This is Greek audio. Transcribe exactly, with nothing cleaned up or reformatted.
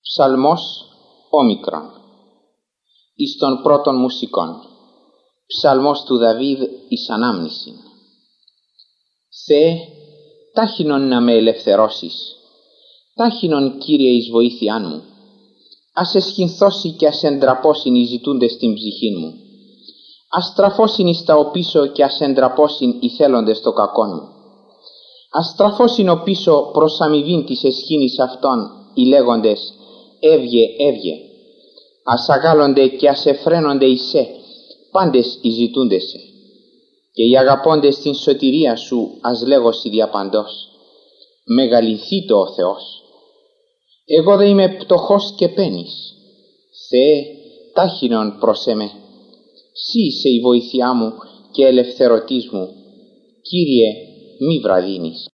Ψαλμός όμικρον. Εις των πρώτων μουσικών. Ψαλμός του Δαβίδ εις ανάμνησιν. Θεέ, τάχινον να με ελευθερώσεις, τάχινον Κύριε εις βοήθειάν μου. Ας εσχυνθώσει και ας εντραπώσιν οι ζητούντες στην ψυχήν μου. Ας στραφώσιν εις τα οπίσω και ας εντραπώσιν οι θέλοντες το κακόν μου. Ας στραφώσιν οπίσω προς αμοιβήν της εσχήνης αυτών οι λέγοντες «Έβγε, έβγε». Ας αγάλλονται και ας εφραίνονται εις σε, πάντες οι ζητούντες σε. Και οι αγαπώντες την σωτηρία σου ας λέγωσι διαπαντός «Μεγαλυνθήτω ο Θεός». Εγώ δε είμαι πτωχός και πένης. Θεέ, τάχινον προς εμέ. Συ είσαι η βοήθειά μου και ελευθερωτής μου. Κύριε, μη βραδύνεις.